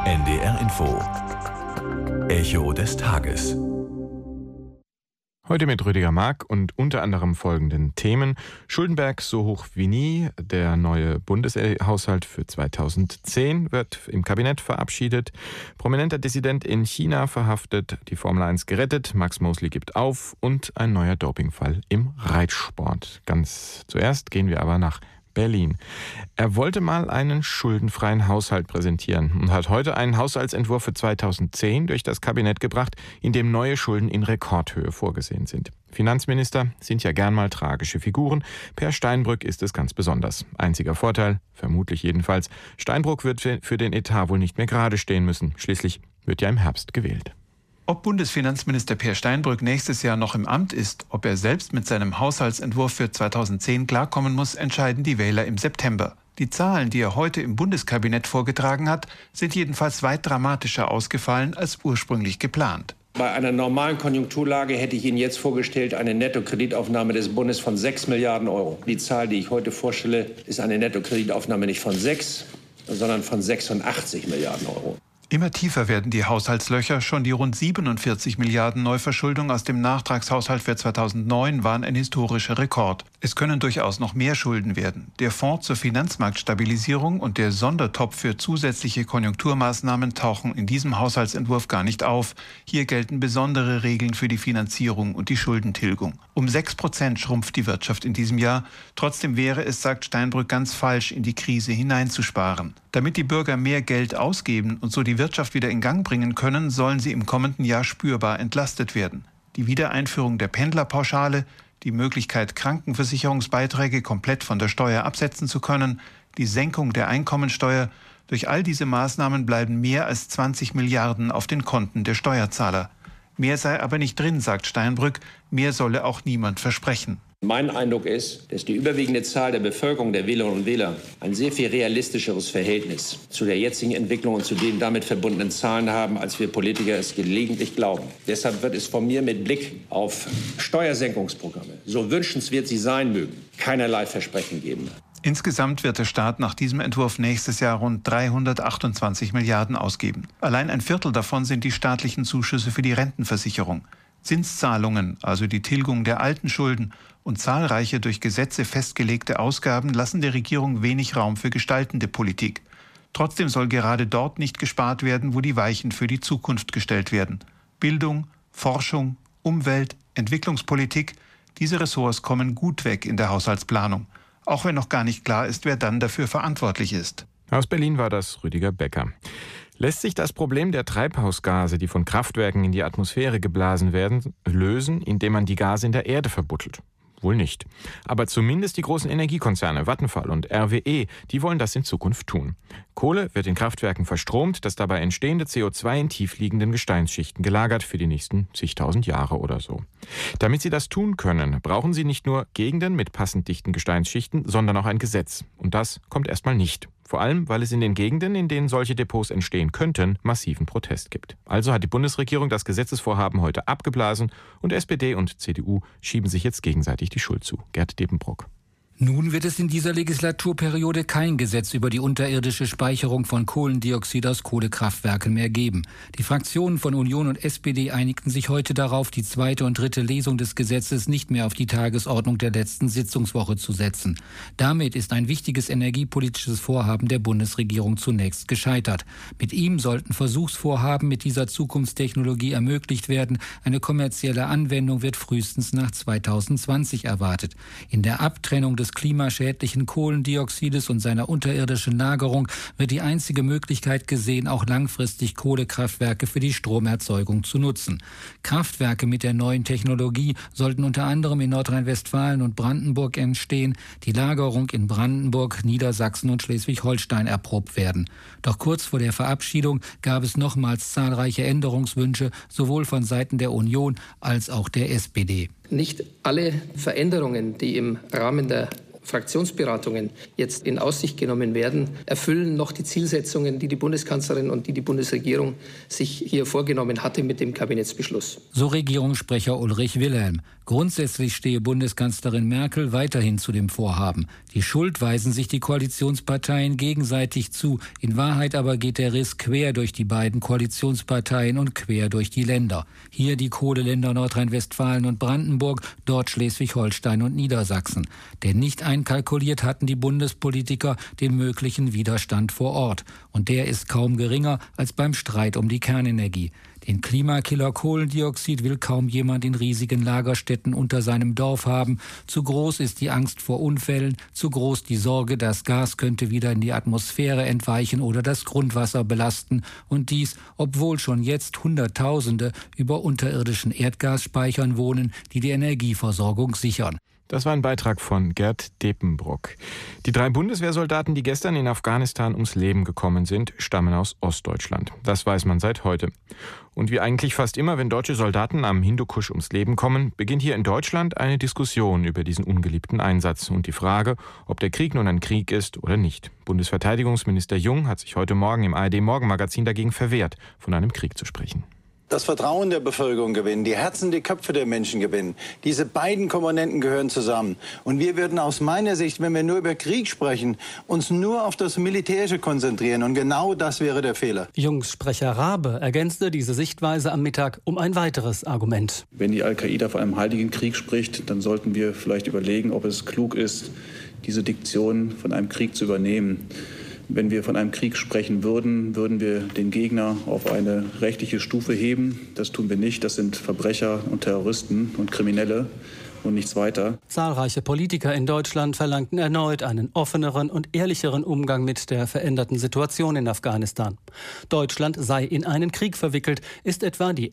NDR Info. Echo des Tages. Heute mit Rüdiger Mark und unter anderem folgenden Themen. Schuldenberg so hoch wie nie. Der neue Bundeshaushalt für 2010 wird im Kabinett verabschiedet. Prominenter Dissident in China verhaftet, die Formel 1 gerettet, Max Mosley gibt auf und ein neuer Dopingfall im Reitsport. Ganz zuerst gehen wir aber nach Berlin. Er wollte mal einen schuldenfreien Haushalt präsentieren und hat heute einen Haushaltsentwurf für 2010 durch das Kabinett gebracht, in dem neue Schulden in Rekordhöhe vorgesehen sind. Finanzminister sind ja gern mal tragische Figuren. Per Steinbrück ist es ganz besonders. Einziger Vorteil, vermutlich jedenfalls, Steinbrück wird für den Etat wohl nicht mehr gerade stehen müssen. Schließlich wird ja im Herbst gewählt. Ob Bundesfinanzminister Peer Steinbrück nächstes Jahr noch im Amt ist, ob er selbst mit seinem Haushaltsentwurf für 2010 klarkommen muss, entscheiden die Wähler im September. Die Zahlen, die er heute im Bundeskabinett vorgetragen hat, sind jedenfalls weit dramatischer ausgefallen als ursprünglich geplant. Bei einer normalen Konjunkturlage hätte ich Ihnen jetzt vorgestellt, eine Nettokreditaufnahme des Bundes von 6 Milliarden Euro. Die Zahl, die ich heute vorstelle, ist eine Nettokreditaufnahme nicht von 6, sondern von 86 Milliarden Euro. Immer tiefer werden die Haushaltslöcher. Schon die rund 47 Milliarden Neuverschuldung aus dem Nachtragshaushalt für 2009 waren ein historischer Rekord. Es können durchaus noch mehr Schulden werden. Der Fonds zur Finanzmarktstabilisierung und der Sondertopf für zusätzliche Konjunkturmaßnahmen tauchen in diesem Haushaltsentwurf gar nicht auf. Hier gelten besondere Regeln für die Finanzierung und die Schuldentilgung. Um 6% schrumpft die Wirtschaft in diesem Jahr. Trotzdem wäre es, sagt Steinbrück, ganz falsch, in die Krise hineinzusparen. Damit die Bürger mehr Geld ausgeben und so die Wirtschaft wieder in Gang bringen können, sollen sie im kommenden Jahr spürbar entlastet werden. Die Wiedereinführung der Pendlerpauschale, die Möglichkeit, Krankenversicherungsbeiträge komplett von der Steuer absetzen zu können, die Senkung der Einkommensteuer. Durch all diese Maßnahmen bleiben mehr als 20 Milliarden auf den Konten der Steuerzahler. Mehr sei aber nicht drin, sagt Steinbrück. Mehr solle auch niemand versprechen. Mein Eindruck ist, dass die überwiegende Zahl der Bevölkerung, der Wählerinnen und Wähler, ein sehr viel realistischeres Verhältnis zu der jetzigen Entwicklung und zu den damit verbundenen Zahlen haben, als wir Politiker es gelegentlich glauben. Deshalb wird es von mir mit Blick auf Steuersenkungsprogramme, so wünschenswert sie sein mögen, keinerlei Versprechen geben. Insgesamt wird der Staat nach diesem Entwurf nächstes Jahr rund 328 Milliarden ausgeben. Allein ein Viertel davon sind die staatlichen Zuschüsse für die Rentenversicherung. Zinszahlungen, also die Tilgung der alten Schulden, und zahlreiche durch Gesetze festgelegte Ausgaben lassen der Regierung wenig Raum für gestaltende Politik. Trotzdem soll gerade dort nicht gespart werden, wo die Weichen für die Zukunft gestellt werden. Bildung, Forschung, Umwelt, Entwicklungspolitik, diese Ressorts kommen gut weg in der Haushaltsplanung. Auch wenn noch gar nicht klar ist, wer dann dafür verantwortlich ist. Aus Berlin war das Rüdiger Becker. Lässt sich das Problem der Treibhausgase, die von Kraftwerken in die Atmosphäre geblasen werden, lösen, indem man die Gase in der Erde verbuddelt? Wohl nicht. Aber zumindest die großen Energiekonzerne Vattenfall und RWE, die wollen das in Zukunft tun. Kohle wird in Kraftwerken verstromt, das dabei entstehende CO2 in tiefliegenden Gesteinsschichten gelagert für die nächsten zigtausend Jahre oder so. Damit sie das tun können, brauchen sie nicht nur Gegenden mit passend dichten Gesteinsschichten, sondern auch ein Gesetz. Und das kommt erstmal nicht. Vor allem, weil es in den Gegenden, in denen solche Depots entstehen könnten, massiven Protest gibt. Also hat die Bundesregierung das Gesetzesvorhaben heute abgeblasen und SPD und CDU schieben sich jetzt gegenseitig die Schuld zu. Gerd Depenbrock. Nun wird es in dieser Legislaturperiode kein Gesetz über die unterirdische Speicherung von Kohlendioxid aus Kohlekraftwerken mehr geben. Die Fraktionen von Union und SPD einigten sich heute darauf, die zweite und dritte Lesung des Gesetzes nicht mehr auf die Tagesordnung der letzten Sitzungswoche zu setzen. Damit ist ein wichtiges energiepolitisches Vorhaben der Bundesregierung zunächst gescheitert. Mit ihm sollten Versuchsvorhaben mit dieser Zukunftstechnologie ermöglicht werden. Eine kommerzielle Anwendung wird frühestens nach 2020 erwartet. In der Abtrennung des klimaschädlichen Kohlendioxides und seiner unterirdischen Lagerung wird die einzige Möglichkeit gesehen, auch langfristig Kohlekraftwerke für die Stromerzeugung zu nutzen. Kraftwerke mit der neuen Technologie sollten unter anderem in Nordrhein-Westfalen und Brandenburg entstehen, die Lagerung in Brandenburg, Niedersachsen und Schleswig-Holstein erprobt werden. Doch kurz vor der Verabschiedung gab es nochmals zahlreiche Änderungswünsche, sowohl von Seiten der Union als auch der SPD. Nicht alle Veränderungen, die im Rahmen der Fraktionsberatungen jetzt in Aussicht genommen werden, erfüllen noch die Zielsetzungen, die die Bundeskanzlerin und die Bundesregierung sich hier vorgenommen hatte mit dem Kabinettsbeschluss. So Regierungssprecher Ulrich Wilhelm. Grundsätzlich stehe Bundeskanzlerin Merkel weiterhin zu dem Vorhaben. Die Schuld weisen sich die Koalitionsparteien gegenseitig zu. In Wahrheit aber geht der Riss quer durch die beiden Koalitionsparteien und quer durch die Länder. Hier die Kohleländer Nordrhein-Westfalen und Brandenburg, dort Schleswig-Holstein und Niedersachsen. Denn nicht einkalkuliert hatten die Bundespolitiker den möglichen Widerstand vor Ort. Und der ist kaum geringer als beim Streit um die Kernenergie. Den Klimakiller Kohlendioxid will kaum jemand in riesigen Lagerstätten unter seinem Dorf haben. Zu groß ist die Angst vor Unfällen, zu groß die Sorge, das Gas könnte wieder in die Atmosphäre entweichen oder das Grundwasser belasten. Und dies, obwohl schon jetzt Hunderttausende über unterirdischen Erdgasspeichern wohnen, die die Energieversorgung sichern. Das war ein Beitrag von Gerd Depenbrock. Die 3 Bundeswehrsoldaten, die gestern in Afghanistan ums Leben gekommen sind, stammen aus Ostdeutschland. Das weiß man seit heute. Und wie eigentlich fast immer, wenn deutsche Soldaten am Hindukusch ums Leben kommen, beginnt hier in Deutschland eine Diskussion über diesen ungeliebten Einsatz und die Frage, ob der Krieg nun ein Krieg ist oder nicht. Bundesverteidigungsminister Jung hat sich heute Morgen im ARD-Morgenmagazin dagegen verwehrt, von einem Krieg zu sprechen. Das Vertrauen der Bevölkerung gewinnen, die Herzen, die Köpfe der Menschen gewinnen. Diese beiden Komponenten gehören zusammen. Und wir würden aus meiner Sicht, wenn wir nur über Krieg sprechen, uns nur auf das Militärische konzentrieren. Und genau das wäre der Fehler. Jungs Sprecher Rabe ergänzte diese Sichtweise am Mittag um ein weiteres Argument. Wenn die Al-Qaida von einem heiligen Krieg spricht, dann sollten wir vielleicht überlegen, ob es klug ist, diese Diktion von einem Krieg zu übernehmen. Wenn wir von einem Krieg sprechen würden, würden wir den Gegner auf eine rechtliche Stufe heben. Das tun wir nicht. Das sind Verbrecher und Terroristen und Kriminelle und nichts weiter. Zahlreiche Politiker in Deutschland verlangten erneut einen offeneren und ehrlicheren Umgang mit der veränderten Situation in Afghanistan. Deutschland sei in einen Krieg verwickelt, ist etwa die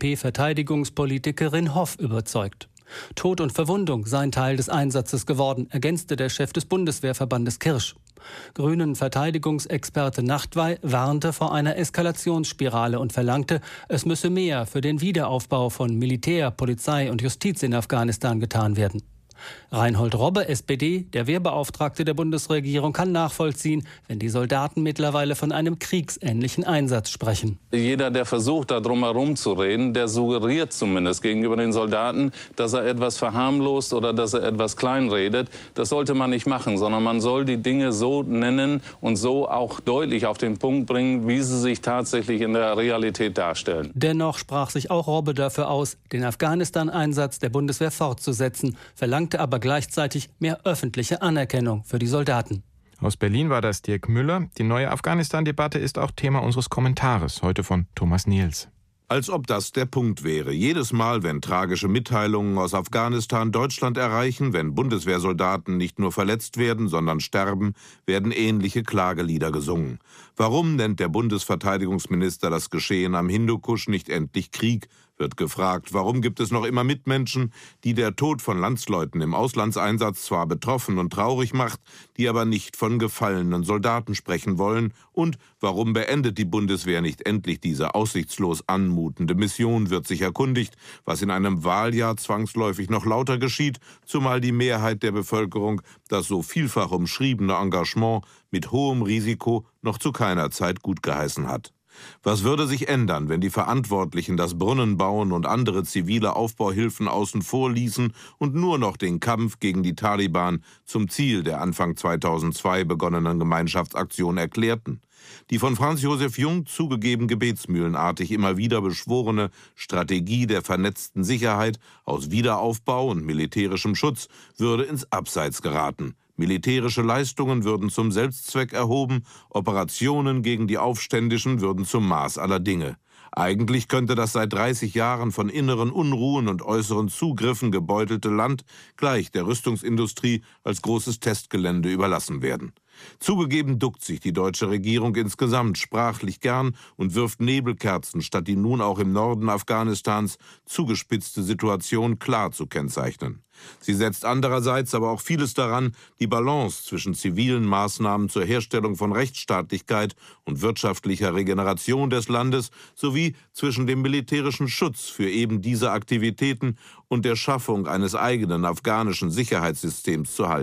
FDP-Verteidigungspolitikerin Hoff überzeugt. Tod und Verwundung seien Teil des Einsatzes geworden, ergänzte der Chef des Bundeswehrverbandes Kirsch. Grünen Verteidigungsexperte Nachtwey warnte vor einer Eskalationsspirale und verlangte, es müsse mehr für den Wiederaufbau von Militär, Polizei und Justiz in Afghanistan getan werden. Reinhold Robbe, SPD, der Wehrbeauftragte der Bundesregierung, kann nachvollziehen, wenn die Soldaten mittlerweile von einem kriegsähnlichen Einsatz sprechen. Jeder, der versucht, da drum herum zu reden, der suggeriert zumindest gegenüber den Soldaten, dass er etwas verharmlost oder dass er etwas kleinredet. Das sollte man nicht machen, sondern man soll die Dinge so nennen und so auch deutlich auf den Punkt bringen, wie sie sich tatsächlich in der Realität darstellen. Dennoch sprach sich auch Robbe dafür aus, den Afghanistan-Einsatz der Bundeswehr fortzusetzen, verlangte aber gleichzeitig mehr öffentliche Anerkennung für die Soldaten. Aus Berlin war das Dirk Müller. Die neue Afghanistan-Debatte ist auch Thema unseres Kommentares, heute von Thomas Niels. Als ob das der Punkt wäre. Jedes Mal, wenn tragische Mitteilungen aus Afghanistan Deutschland erreichen, wenn Bundeswehrsoldaten nicht nur verletzt werden, sondern sterben, werden ähnliche Klagelieder gesungen. Warum nennt der Bundesverteidigungsminister das Geschehen am Hindukusch nicht endlich Krieg? Wird gefragt, warum gibt es noch immer Mitmenschen, die der Tod von Landsleuten im Auslandseinsatz zwar betroffen und traurig macht, die aber nicht von gefallenen Soldaten sprechen wollen? Und warum beendet die Bundeswehr nicht endlich diese aussichtslos anmutende Mission, wird sich erkundigt, was in einem Wahljahr zwangsläufig noch lauter geschieht, zumal die Mehrheit der Bevölkerung das so vielfach umschriebene Engagement mit hohem Risiko noch zu keiner Zeit gutgeheißen hat. Was würde sich ändern, wenn die Verantwortlichen das Brunnenbauen und andere zivile Aufbauhilfen außen vor ließen und nur noch den Kampf gegen die Taliban zum Ziel der Anfang 2002 begonnenen Gemeinschaftsaktion erklärten? Die von Franz Josef Jung zugegeben gebetsmühlenartig immer wieder beschworene Strategie der vernetzten Sicherheit aus Wiederaufbau und militärischem Schutz würde ins Abseits geraten. Militärische Leistungen würden zum Selbstzweck erhoben, Operationen gegen die Aufständischen würden zum Maß aller Dinge. Eigentlich könnte das seit 30 Jahren von inneren Unruhen und äußeren Zugriffen gebeutelte Land gleich der Rüstungsindustrie als großes Testgelände überlassen werden. Zugegeben duckt sich die deutsche Regierung insgesamt sprachlich gern und wirft Nebelkerzen, statt die nun auch im Norden Afghanistans zugespitzte Situation klar zu kennzeichnen. Sie setzt andererseits aber auch vieles daran, die Balance zwischen zivilen Maßnahmen zur Herstellung von Rechtsstaatlichkeit und wirtschaftlicher Regeneration des Landes sowie zwischen dem militärischen Schutz für eben diese Aktivitäten und der Schaffung eines eigenen afghanischen Sicherheitssystems zu halten.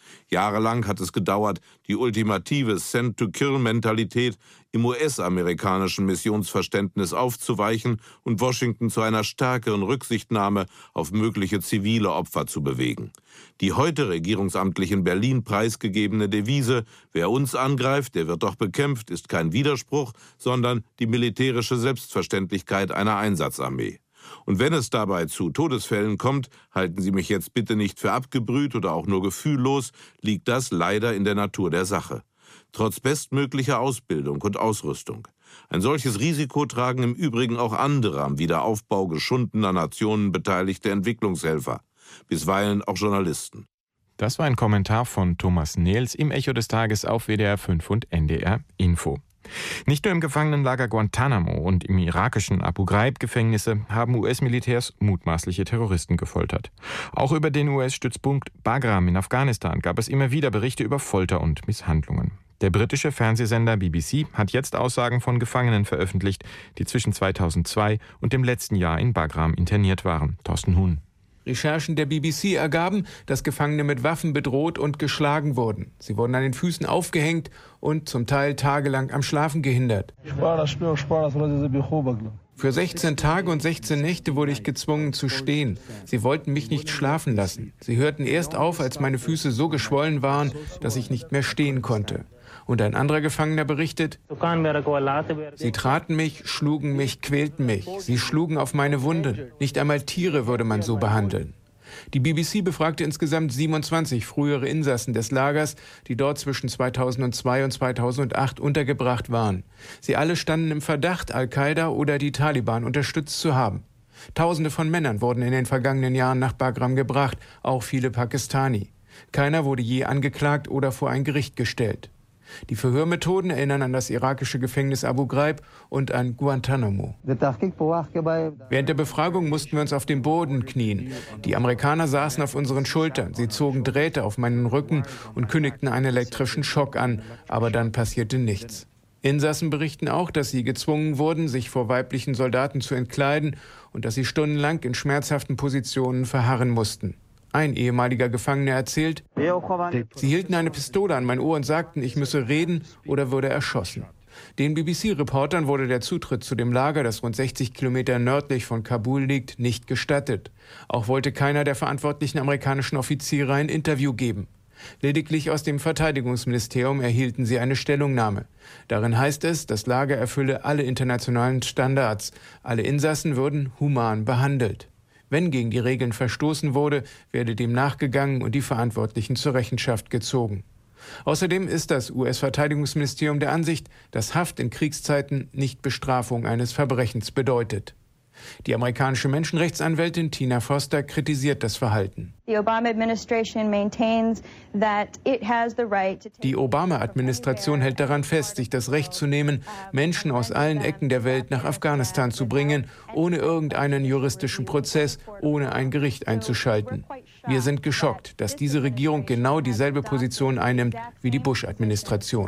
Jahrelang hat es gedauert, die ultimative Send-to-Kill-Mentalität im US-amerikanischen Missionsverständnis aufzuweichen und Washington zu einer stärkeren Rücksichtnahme auf mögliche zivile Opfer zu bewegen. Die heute regierungsamtlich in Berlin preisgegebene Devise, wer uns angreift, der wird doch bekämpft, ist kein Widerspruch, sondern die militärische Selbstverständlichkeit einer Einsatzarmee. Und wenn es dabei zu Todesfällen kommt, halten Sie mich jetzt bitte nicht für abgebrüht oder auch nur gefühllos, liegt das leider in der Natur der Sache. Trotz bestmöglicher Ausbildung und Ausrüstung. Ein solches Risiko tragen im Übrigen auch andere am Wiederaufbau geschundener Nationen beteiligte Entwicklungshelfer, bisweilen auch Journalisten. Das war ein Kommentar von Thomas Nehls im Echo des Tages auf WDR 5 und NDR Info. Nicht nur im Gefangenenlager Guantanamo und im irakischen Abu Ghraib-Gefängnisse haben US-Militärs mutmaßliche Terroristen gefoltert. Auch über den US-Stützpunkt Bagram in Afghanistan gab es immer wieder Berichte über Folter und Misshandlungen. Der britische Fernsehsender BBC hat jetzt Aussagen von Gefangenen veröffentlicht, die zwischen 2002 und dem letzten Jahr in Bagram interniert waren. Thorsten Huhn. Recherchen der BBC ergaben, dass Gefangene mit Waffen bedroht und geschlagen wurden. Sie wurden an den Füßen aufgehängt und zum Teil tagelang am Schlafen gehindert. Für 16 Tage und 16 Nächte wurde ich gezwungen zu stehen. Sie wollten mich nicht schlafen lassen. Sie hörten erst auf, als meine Füße so geschwollen waren, dass ich nicht mehr stehen konnte. Und ein anderer Gefangener berichtet, sie traten mich, schlugen mich, quälten mich. Sie schlugen auf meine Wunden. Nicht einmal Tiere würde man so behandeln. Die BBC befragte insgesamt 27 frühere Insassen des Lagers, die dort zwischen 2002 und 2008 untergebracht waren. Sie alle standen im Verdacht, Al-Qaida oder die Taliban unterstützt zu haben. Tausende von Männern wurden in den vergangenen Jahren nach Bagram gebracht, auch viele Pakistani. Keiner wurde je angeklagt oder vor ein Gericht gestellt. Die Verhörmethoden erinnern an das irakische Gefängnis Abu Ghraib und an Guantanamo. Während der Befragung mussten wir uns auf den Boden knien. Die Amerikaner saßen auf unseren Schultern. Sie zogen Drähte auf meinen Rücken und kündigten einen elektrischen Schock an, aber dann passierte nichts. Insassen berichten auch, dass sie gezwungen wurden, sich vor weiblichen Soldaten zu entkleiden und dass sie stundenlang in schmerzhaften Positionen verharren mussten. Ein ehemaliger Gefangener erzählt, sie hielten eine Pistole an mein Ohr und sagten, ich müsse reden oder würde erschossen. Den BBC-Reportern wurde der Zutritt zu dem Lager, das rund 60 Kilometer nördlich von Kabul liegt, nicht gestattet. Auch wollte keiner der verantwortlichen amerikanischen Offiziere ein Interview geben. Lediglich aus dem Verteidigungsministerium erhielten sie eine Stellungnahme. Darin heißt es, das Lager erfülle alle internationalen Standards. Alle Insassen würden human behandelt. Wenn gegen die Regeln verstoßen wurde, werde dem nachgegangen und die Verantwortlichen zur Rechenschaft gezogen. Außerdem ist das US-Verteidigungsministerium der Ansicht, dass Haft in Kriegszeiten nicht Bestrafung eines Verbrechens bedeutet. Die amerikanische Menschenrechtsanwältin Tina Foster kritisiert das Verhalten. Die Obama-Administration hält daran fest, sich das Recht zu nehmen, Menschen aus allen Ecken der Welt nach Afghanistan zu bringen, ohne irgendeinen juristischen Prozess, ohne ein Gericht einzuschalten. Wir sind geschockt, dass diese Regierung genau dieselbe Position einnimmt wie die Bush-Administration.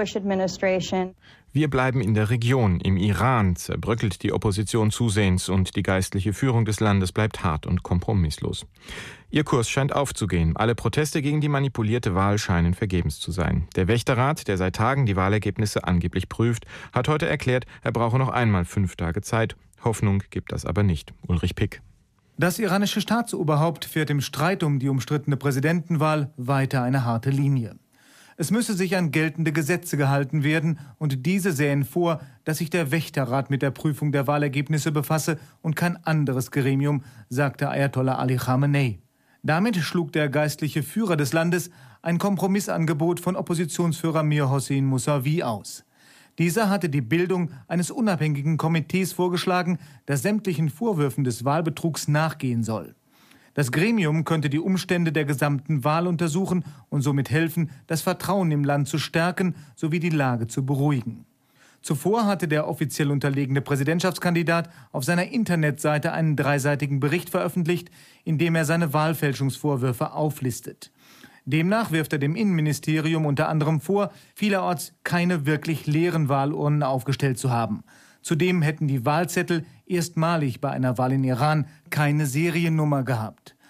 Wir bleiben in der Region. Im Iran zerbröckelt die Opposition zusehends und die geistliche Führung des Landes bleibt hart und kompromisslos. Ihr Kurs scheint aufzugehen. Alle Proteste gegen die manipulierte Wahl scheinen vergebens zu sein. Der Wächterrat, der seit Tagen die Wahlergebnisse angeblich prüft, hat heute erklärt, er brauche noch einmal 5 Tage Zeit. Hoffnung gibt das aber nicht. Ulrich Pick. Das iranische Staatsoberhaupt fährt im Streit um die umstrittene Präsidentenwahl weiter eine harte Linie. Es müsse sich an geltende Gesetze gehalten werden und diese sähen vor, dass sich der Wächterrat mit der Prüfung der Wahlergebnisse befasse und kein anderes Gremium, sagte Ayatollah Ali Khamenei. Damit schlug der geistliche Führer des Landes ein Kompromissangebot von Oppositionsführer Mir Hossein Mousavi aus. Dieser hatte die Bildung eines unabhängigen Komitees vorgeschlagen, das sämtlichen Vorwürfen des Wahlbetrugs nachgehen soll. Das Gremium könnte die Umstände der gesamten Wahl untersuchen und somit helfen, das Vertrauen im Land zu stärken sowie die Lage zu beruhigen. Zuvor hatte der offiziell unterlegene Präsidentschaftskandidat auf seiner Internetseite einen 3-seitigen Bericht veröffentlicht, in dem er seine Wahlfälschungsvorwürfe auflistet. Demnach wirft er dem Innenministerium unter anderem vor, vielerorts keine wirklich leeren Wahlurnen aufgestellt zu haben. Zudem hätten die Wahlzettel erstmalig bei einer Wahl in Iran keine Seriennummer gehabt.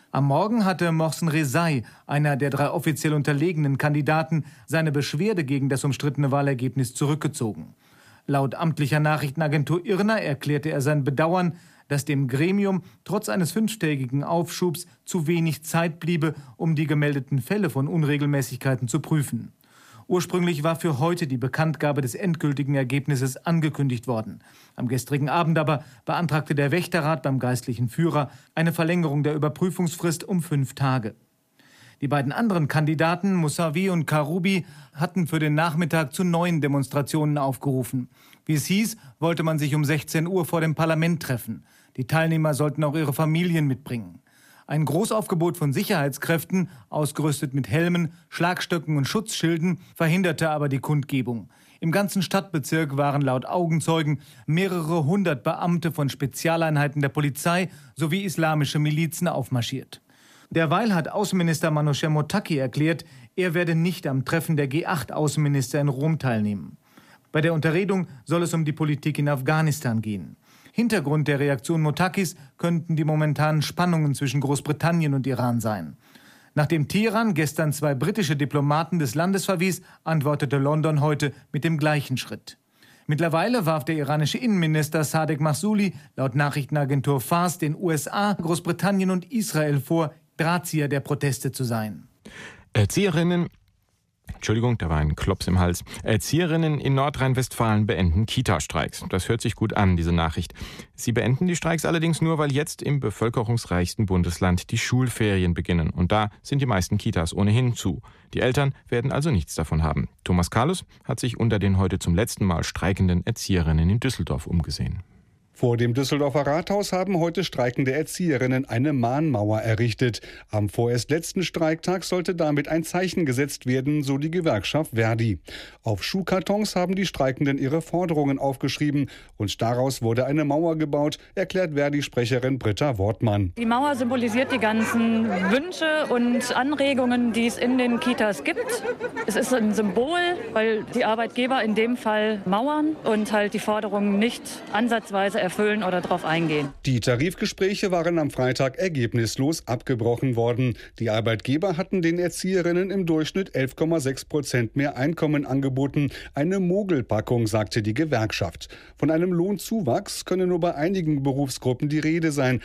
Am Morgen hatte Mohsen Rezai, einer der 3 offiziell unterlegenen Kandidaten, seine Beschwerde gegen das umstrittene Wahlergebnis zurückgezogen. Laut amtlicher Nachrichtenagentur IRNA erklärte er sein Bedauern, dass dem Gremium trotz eines 5-tägigen Aufschubs zu wenig Zeit bliebe, um die gemeldeten Fälle von Unregelmäßigkeiten zu prüfen. Ursprünglich war für heute die Bekanntgabe des endgültigen Ergebnisses angekündigt worden. Am gestrigen Abend aber beantragte der Wächterrat beim geistlichen Führer eine Verlängerung der Überprüfungsfrist um 5 Tage. Die beiden anderen Kandidaten, Mousavi und Karoubi, hatten für den Nachmittag zu neuen Demonstrationen aufgerufen. Wie es hieß, wollte man sich um 16 Uhr vor dem Parlament treffen. Die Teilnehmer sollten auch ihre Familien mitbringen. Ein Großaufgebot von Sicherheitskräften, ausgerüstet mit Helmen, Schlagstöcken und Schutzschilden, verhinderte aber die Kundgebung. Im ganzen Stadtbezirk waren laut Augenzeugen mehrere 100 Beamte von Spezialeinheiten der Polizei sowie islamische Milizen aufmarschiert. Derweil hat Außenminister Manouchev Mottaki erklärt, er werde nicht am Treffen der G8-Außenminister in Rom teilnehmen. Bei der Unterredung soll es um die Politik in Afghanistan gehen. Hintergrund der Reaktion Mottakis könnten die momentanen Spannungen zwischen Großbritannien und Iran sein. Nachdem Teheran gestern 2 britische Diplomaten des Landes verwies, antwortete London heute mit dem gleichen Schritt. Mittlerweile warf der iranische Innenminister Sadegh Mahsouli laut Nachrichtenagentur Fars den USA, Großbritannien und Israel vor, Drahtzieher der Proteste zu sein. Da war ein Klops im Hals. Erzieherinnen in Nordrhein-Westfalen beenden Kita-Streiks. Das hört sich gut an, diese Nachricht. Sie beenden die Streiks allerdings nur, weil jetzt im bevölkerungsreichsten Bundesland die Schulferien beginnen. Und da sind die meisten Kitas ohnehin zu. Die Eltern werden also nichts davon haben. Thomas Carlus hat sich unter den heute zum letzten Mal streikenden Erzieherinnen in Düsseldorf umgesehen. Vor dem Düsseldorfer Rathaus haben heute streikende Erzieherinnen eine Mahnmauer errichtet. Am vorerst letzten Streiktag sollte damit ein Zeichen gesetzt werden, so die Gewerkschaft Verdi. Auf Schuhkartons haben die Streikenden ihre Forderungen aufgeschrieben und daraus wurde eine Mauer gebaut, erklärt Verdi-Sprecherin Britta Wortmann. Die Mauer symbolisiert die ganzen Wünsche und Anregungen, die es in den Kitas gibt. Es ist ein Symbol, weil die Arbeitgeber in dem Fall mauern und halt die Forderungen nicht ansatzweise erfüllen oder darauf eingehen. Die Tarifgespräche waren am Freitag ergebnislos abgebrochen worden. Die Arbeitgeber hatten den Erzieherinnen im Durchschnitt 11,6% mehr Einkommen angeboten. Eine Mogelpackung, sagte die Gewerkschaft. Von einem Lohnzuwachs könne nur bei einigen Berufsgruppen die Rede sein.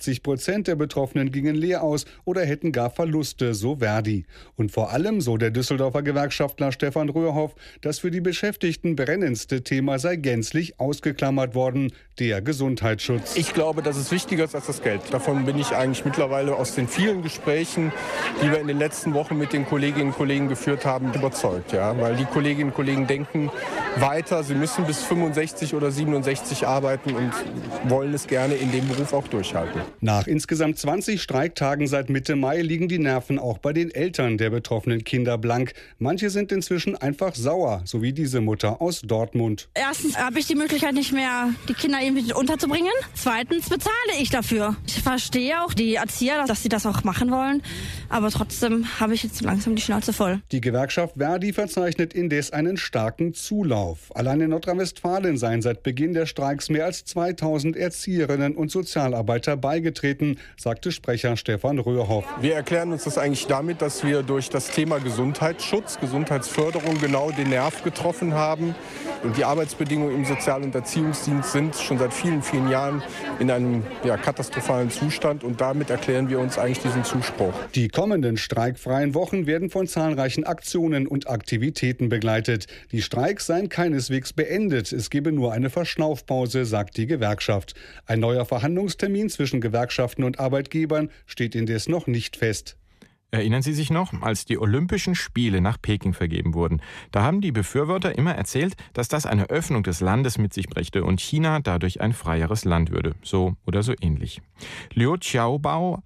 80% der Betroffenen gingen leer aus oder hätten gar Verluste, so Verdi. Und vor allem, so der Düsseldorfer Gewerkschaftler Stefan Röhrhoff, das für die Beschäftigten brennendste Thema sei gänzlich ausgeklammert worden. Der Gesundheitsschutz. Ich glaube, das ist wichtiger als das Geld. Davon bin ich eigentlich mittlerweile aus den vielen Gesprächen, die wir in den letzten Wochen mit den Kolleginnen und Kollegen geführt haben, überzeugt. Ja? Weil die Kolleginnen und Kollegen denken weiter, sie müssen bis 65 oder 67 arbeiten und wollen es gerne in dem Beruf auch durchhalten. Nach insgesamt 20 Streiktagen seit Mitte Mai liegen die Nerven auch bei den Eltern der betroffenen Kinder blank. Manche sind inzwischen einfach sauer, so wie diese Mutter aus Dortmund. Erstens habe ich die Möglichkeit nicht mehr, die Kinder irgendwie unterzubringen. Zweitens bezahle ich dafür. Ich verstehe auch die Erzieher, dass sie das auch machen wollen. Aber trotzdem habe ich jetzt langsam die Schnauze voll. Die Gewerkschaft Verdi verzeichnet indes einen starken Zulauf. Allein in Nordrhein-Westfalen seien seit Beginn der Streiks mehr als 2000 Erzieherinnen und Sozialarbeiter beigetreten, sagte Sprecher Stefan Röhrhoff. Wir erklären uns das eigentlich damit, dass wir durch das Thema Gesundheitsschutz, Gesundheitsförderung genau den Nerv getroffen haben. Und die Arbeitsbedingungen im Sozial- und Erziehungsdienst sind schon seit vielen, vielen Jahren in einem katastrophalen Zustand. Und damit erklären wir uns eigentlich diesen Zuspruch. Die kommenden streikfreien Wochen werden von zahlreichen Aktionen und Aktivitäten begleitet. Die Streiks seien keineswegs beendet. Es gebe nur eine Verschnaufpause, sagt die Gewerkschaft. Ein neuer Verhandlungstermin zwischen Gewerkschaften und Arbeitgebern steht indes noch nicht fest. Erinnern Sie sich noch, als die Olympischen Spiele nach Peking vergeben wurden? Da haben die Befürworter immer erzählt, dass das eine Öffnung des Landes mit sich brächte und China dadurch ein freieres Land würde. So oder so ähnlich. Liu Xiaoboa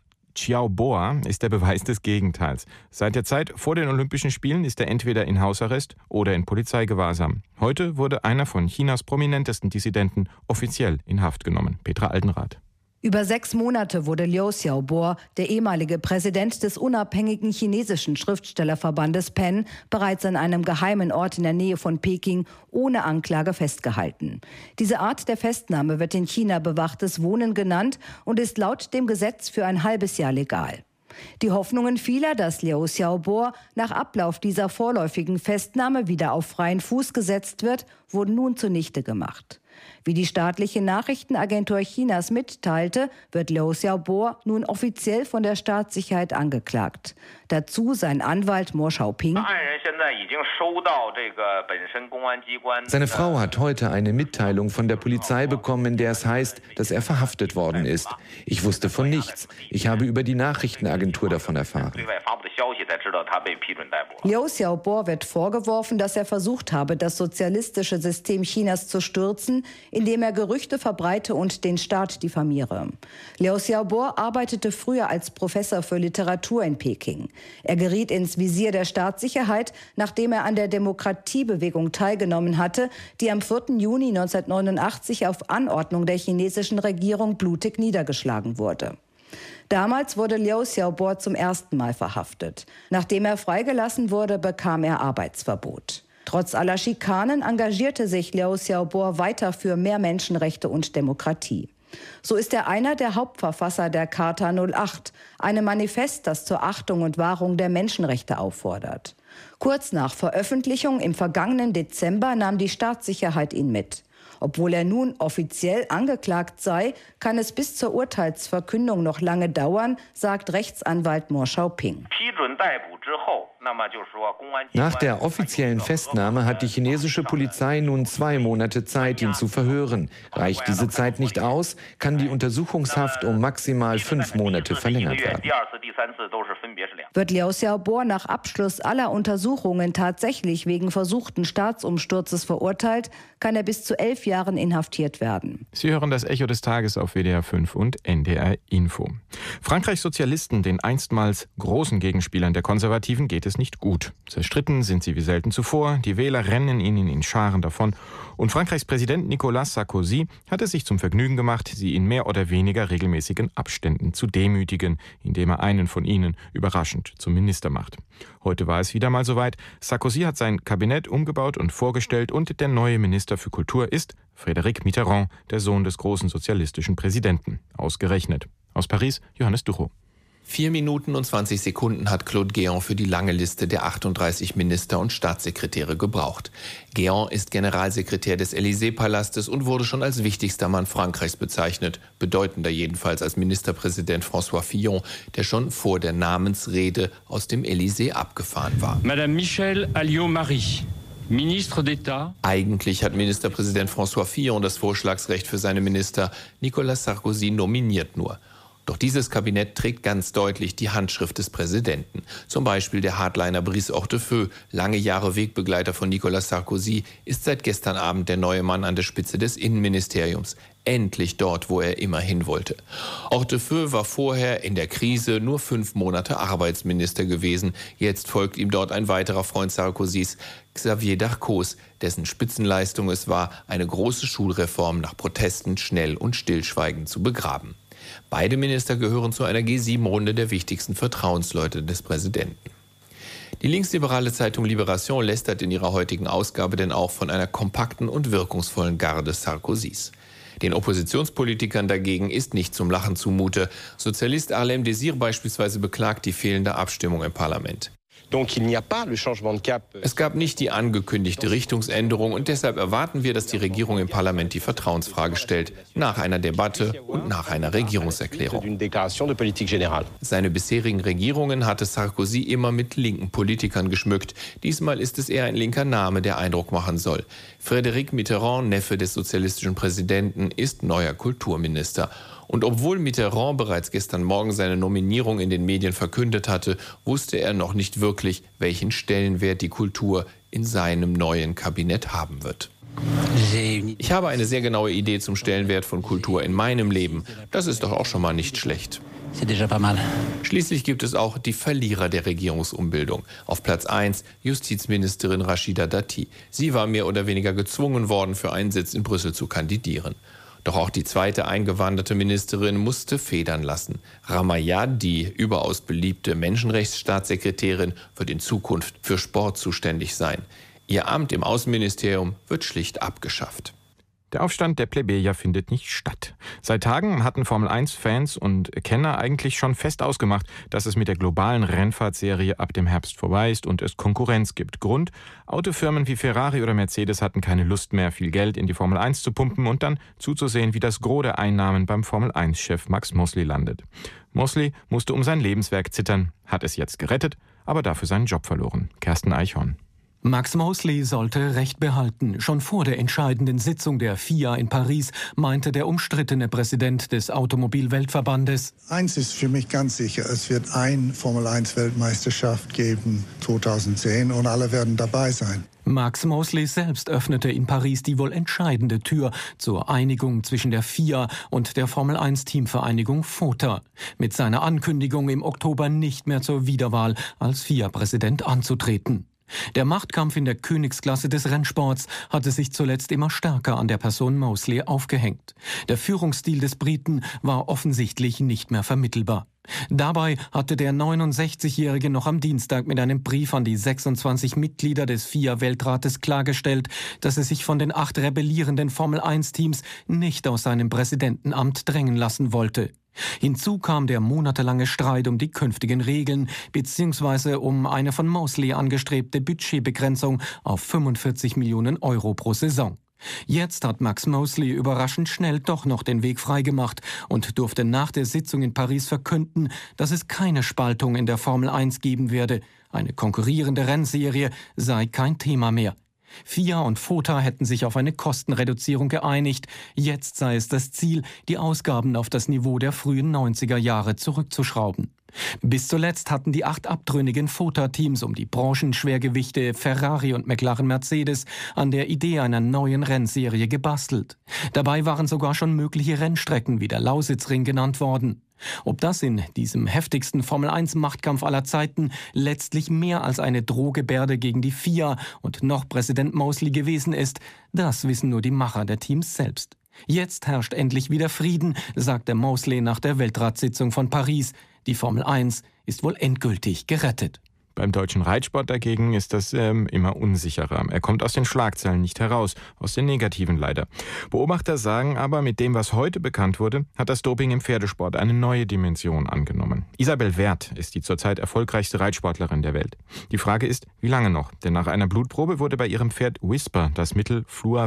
ist der Beweis des Gegenteils. Seit der Zeit vor den Olympischen Spielen ist er entweder in Hausarrest oder in Polizeigewahrsam. Heute wurde einer von Chinas prominentesten Dissidenten offiziell in Haft genommen. Petra Altenrath. Über 6 Monate wurde Liu Xiaobo, der ehemalige Präsident des unabhängigen chinesischen Schriftstellerverbandes PEN, bereits an einem geheimen Ort in der Nähe von Peking ohne Anklage festgehalten. Diese Art der Festnahme wird in China bewachtes Wohnen genannt und ist laut dem Gesetz für ein halbes Jahr legal. Die Hoffnungen vieler, dass Liu Xiaobo nach Ablauf dieser vorläufigen Festnahme wieder auf freien Fuß gesetzt wird, wurden nun zunichte gemacht. Wie die staatliche Nachrichtenagentur Chinas mitteilte, wird Liu Xiaobo nun offiziell von der Staatssicherheit angeklagt. Dazu sein Anwalt Mo Xiaoping. Seine Frau hat heute eine Mitteilung von der Polizei bekommen, in der es heißt, dass er verhaftet worden ist. Ich wusste von nichts. Ich habe über die Nachrichtenagentur davon erfahren. Liu Xiaobo wird vorgeworfen, dass er versucht habe, das sozialistische System Chinas zu stürzen, indem er Gerüchte verbreite und den Staat diffamiere. Liu Xiaobo arbeitete früher als Professor für Literatur in Peking. Er geriet ins Visier der Staatssicherheit, nachdem er an der Demokratiebewegung teilgenommen hatte, die am 4. Juni 1989 auf Anordnung der chinesischen Regierung blutig niedergeschlagen wurde. Damals wurde Liu Xiaobo zum ersten Mal verhaftet. Nachdem er freigelassen wurde, bekam er Arbeitsverbot. Trotz aller Schikanen engagierte sich Liu Xiaobo weiter für mehr Menschenrechte und Demokratie. So ist er einer der Hauptverfasser der Charta 08, einem Manifest, das zur Achtung und Wahrung der Menschenrechte auffordert. Kurz nach Veröffentlichung im vergangenen Dezember nahm die Staatssicherheit ihn mit. Obwohl er nun offiziell angeklagt sei, kann es bis zur Urteilsverkündung noch lange dauern, sagt Rechtsanwalt Mo Xiaoping. Nach der offiziellen Festnahme hat die chinesische Polizei nun 2 Monate Zeit, ihn zu verhören. Reicht diese Zeit nicht aus, kann die Untersuchungshaft um maximal 5 Monate verlängert werden. Wird Liu Xiaobo nach Abschluss aller Untersuchungen tatsächlich wegen versuchten Staatsumsturzes verurteilt, kann er bis zu 11 Jahren inhaftiert werden. Sie hören das Echo des Tages auf WDR 5 und NDR Info. Frankreichs Sozialisten, den einstmals großen Gegenspielern der Konservativen, geht es nicht gut. Zerstritten sind sie wie selten zuvor, die Wähler rennen ihnen in Scharen davon und Frankreichs Präsident Nicolas Sarkozy hat es sich zum Vergnügen gemacht, sie in mehr oder weniger regelmäßigen Abständen zu demütigen, indem er einen von ihnen überraschend zum Minister macht. Heute war es wieder mal soweit. Sarkozy hat sein Kabinett umgebaut und vorgestellt und der neue Minister für Kultur ist Frédéric Mitterrand, der Sohn des großen sozialistischen Präsidenten. Ausgerechnet. Aus Paris, Johannes Duchow. 4 Minuten und 20 Sekunden hat Claude Guéant für die lange Liste der 38 Minister und Staatssekretäre gebraucht. Guéant ist Generalsekretär des Élysée-Palastes und wurde schon als wichtigster Mann Frankreichs bezeichnet, bedeutender jedenfalls als Ministerpräsident François Fillon, der schon vor der Namensrede aus dem Élysée abgefahren war. Madame Michèle Alliot-Marie. Ministre d'État. Eigentlich hat Ministerpräsident François Fillon das Vorschlagsrecht für seine Minister. Nicolas Sarkozy nominiert nur. Doch dieses Kabinett trägt ganz deutlich die Handschrift des Präsidenten. Zum Beispiel der Hardliner Brice Hortefeux, lange Jahre Wegbegleiter von Nicolas Sarkozy, ist seit gestern Abend der neue Mann an der Spitze des Innenministeriums. Endlich dort, wo er immer hin wollte. Hortefeux war vorher in der Krise nur 5 Monate Arbeitsminister gewesen. Jetzt folgt ihm dort ein weiterer Freund Sarkozys, Xavier Darcos, dessen Spitzenleistung es war, eine große Schulreform nach Protesten schnell und stillschweigend zu begraben. Beide Minister gehören zu einer G7-Runde der wichtigsten Vertrauensleute des Präsidenten. Die linksliberale Zeitung Libération lästert in ihrer heutigen Ausgabe denn auch von einer kompakten und wirkungsvollen Garde Sarkozys. Den Oppositionspolitikern dagegen ist nicht zum Lachen zumute. Sozialist Harlem Désir beispielsweise beklagt die fehlende Abstimmung im Parlament. Es gab nicht die angekündigte Richtungsänderung und deshalb erwarten wir, dass die Regierung im Parlament die Vertrauensfrage stellt, nach einer Debatte und nach einer Regierungserklärung. Seine bisherigen Regierungen hatte Sarkozy immer mit linken Politikern geschmückt. Diesmal ist es eher ein linker Name, der Eindruck machen soll. Frédéric Mitterrand, Neffe des sozialistischen Präsidenten, ist neuer Kulturminister. Und obwohl Mitterrand bereits gestern Morgen seine Nominierung in den Medien verkündet hatte, wusste er noch nicht wirklich, welchen Stellenwert die Kultur in seinem neuen Kabinett haben wird. Ich habe eine sehr genaue Idee zum Stellenwert von Kultur in meinem Leben. Das ist doch auch schon mal nicht schlecht. Schließlich gibt es auch die Verlierer der Regierungsumbildung. Auf Platz 1 Justizministerin Rachida Dati. Sie war mehr oder weniger gezwungen worden, für einen Sitz in Brüssel zu kandidieren. Doch auch die zweite eingewanderte Ministerin musste federn lassen. Ramayad, die überaus beliebte Menschenrechtsstaatssekretärin, wird in Zukunft für Sport zuständig sein. Ihr Amt im Außenministerium wird schlicht abgeschafft. Der Aufstand der Plebejer findet nicht statt. Seit Tagen hatten Formel-1-Fans und Kenner eigentlich schon fest ausgemacht, dass es mit der globalen Rennfahrtserie ab dem Herbst vorbei ist und es Konkurrenz gibt. Grund: Autofirmen wie Ferrari oder Mercedes hatten keine Lust mehr, viel Geld in die Formel 1 zu pumpen und dann zuzusehen, wie das Gros der Einnahmen beim Formel-1-Chef Max Mosley landet. Mosley musste um sein Lebenswerk zittern, hat es jetzt gerettet, aber dafür seinen Job verloren. Kerstin Eichhorn. Max Mosley sollte Recht behalten. Schon vor der entscheidenden Sitzung der FIA in Paris meinte der umstrittene Präsident des Automobilweltverbandes: Eins ist für mich ganz sicher, es wird eine Formel-1-Weltmeisterschaft geben 2010 und alle werden dabei sein. Max Mosley selbst öffnete in Paris die wohl entscheidende Tür zur Einigung zwischen der FIA und der Formel-1-Teamvereinigung FOTA. Mit seiner Ankündigung, im Oktober nicht mehr zur Wiederwahl als FIA-Präsident anzutreten. Der Machtkampf in der Königsklasse des Rennsports hatte sich zuletzt immer stärker an der Person Mosley aufgehängt. Der Führungsstil des Briten war offensichtlich nicht mehr vermittelbar. Dabei hatte der 69-Jährige noch am Dienstag mit einem Brief an die 26 Mitglieder des FIA-Weltrates klargestellt, dass er sich von den 8 rebellierenden Formel-1-Teams nicht aus seinem Präsidentenamt drängen lassen wollte. Hinzu kam der monatelange Streit um die künftigen Regeln bzw. um eine von Mosley angestrebte Budgetbegrenzung auf 45 Millionen Euro pro Saison. Jetzt hat Max Mosley überraschend schnell doch noch den Weg freigemacht und durfte nach der Sitzung in Paris verkünden, dass es keine Spaltung in der Formel 1 geben werde. Eine konkurrierende Rennserie sei kein Thema mehr. FIA und FOTA hätten sich auf eine Kostenreduzierung geeinigt. Jetzt sei es das Ziel, die Ausgaben auf das Niveau der frühen 90er Jahre zurückzuschrauben. Bis zuletzt hatten die 8 abtrünnigen FOTA-Teams um die Branchenschwergewichte Ferrari und McLaren-Mercedes an der Idee einer neuen Rennserie gebastelt. Dabei waren sogar schon mögliche Rennstrecken wie der Lausitzring genannt worden. Ob das in diesem heftigsten Formel-1-Machtkampf aller Zeiten letztlich mehr als eine Drohgebärde gegen die FIA und noch Präsident Mosley gewesen ist, das wissen nur die Macher der Teams selbst. Jetzt herrscht endlich wieder Frieden, sagte Mosley nach der Weltratssitzung von Paris. Die Formel 1 ist wohl endgültig gerettet. Beim deutschen Reitsport dagegen ist das immer unsicherer. Er kommt aus den Schlagzeilen nicht heraus, aus den negativen leider. Beobachter sagen aber, mit dem, was heute bekannt wurde, hat das Doping im Pferdesport eine neue Dimension angenommen. Isabel Werth ist die zurzeit erfolgreichste Reitsportlerin der Welt. Die Frage ist, wie lange noch? Denn nach einer Blutprobe wurde bei ihrem Pferd Whisper das Mittel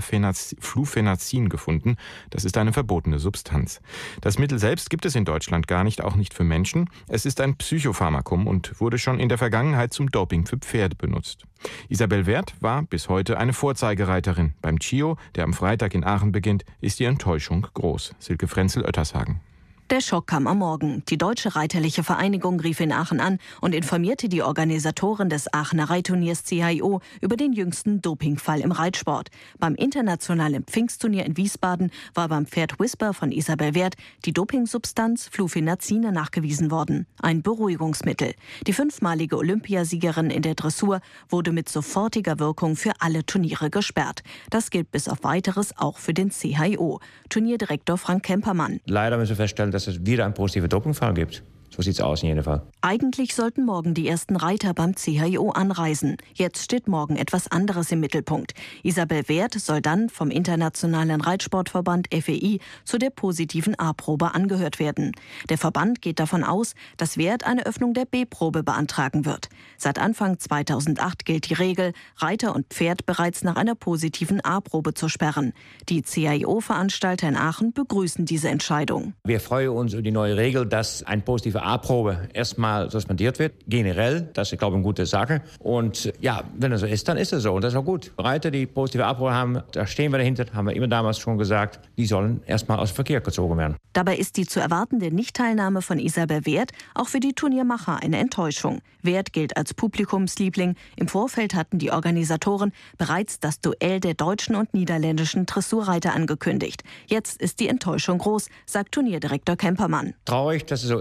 Flufenazin gefunden. Das ist eine verbotene Substanz. Das Mittel selbst gibt es in Deutschland gar nicht, auch nicht für Menschen. Es ist ein Psychopharmakum und wurde schon in der Vergangenheit zum Doping für Pferde benutzt. Isabel Werth war bis heute eine Vorzeigereiterin. Beim CIO, der am Freitag in Aachen beginnt, ist die Enttäuschung groß. Silke Frenzel-Oettershagen. Der Schock kam am Morgen. Die Deutsche Reiterliche Vereinigung rief in Aachen an und informierte die Organisatoren des Aachener Reitturniers CHIO über den jüngsten Dopingfall im Reitsport. Beim internationalen Pfingstturnier in Wiesbaden war beim Pferd Whisper von Isabel Werth die Dopingsubstanz Flufenazin nachgewiesen worden. Ein Beruhigungsmittel. Die 5-malige Olympiasiegerin in der Dressur wurde mit sofortiger Wirkung für alle Turniere gesperrt. Das gilt bis auf Weiteres auch für den CHIO. Turnierdirektor Frank Kempermann. Leider müssen wir feststellen, dass es wieder einen positiven Dopingfall gibt. So sieht's aus in jedem Fall. Eigentlich sollten morgen die ersten Reiter beim CHIO anreisen. Jetzt steht morgen etwas anderes im Mittelpunkt. Isabel Werth soll dann vom Internationalen Reitsportverband FEI zu der positiven A-Probe angehört werden. Der Verband geht davon aus, dass Werth eine Öffnung der B-Probe beantragen wird. Seit Anfang 2008 gilt die Regel, Reiter und Pferd bereits nach einer positiven A-Probe zu sperren. Die CHIO-Veranstalter in Aachen begrüßen diese Entscheidung. Wir freuen uns über die neue Regel, dass ein positive A-Probe erstmal suspendiert wird. Generell, das ist, glaube ich, eine gute Sache. Und ja, wenn es so ist, dann ist es so. Und das ist auch gut. Reiter, die positive A-Probe haben, da stehen wir dahinter, haben wir immer damals schon gesagt, die sollen erstmal aus dem Verkehr gezogen werden. Dabei ist die zu erwartende Nichtteilnahme von Isabel Werth auch für die Turniermacher eine Enttäuschung. Werth gilt als Publikumsliebling. Im Vorfeld hatten die Organisatoren bereits das Duell der deutschen und niederländischen Dressurreiter angekündigt. Jetzt ist die Enttäuschung groß, sagt Turnierdirektor Kempermann. Traurig, dass es so ist.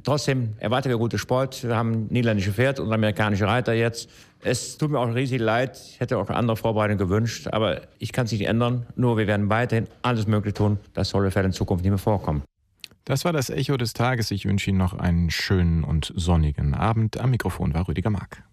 Trotzdem erwarten wir guten Sport. Wir haben niederländische Pferd und amerikanische Reiter jetzt. Es tut mir auch riesig leid. Ich hätte auch eine andere Vorbereitung gewünscht. Aber ich kann es nicht ändern. Nur wir werden weiterhin alles Mögliche tun. Das soll in Zukunft nicht mehr vorkommen. Das war das Echo des Tages. Ich wünsche Ihnen noch einen schönen und sonnigen Abend. Am Mikrofon war Rüdiger Mark.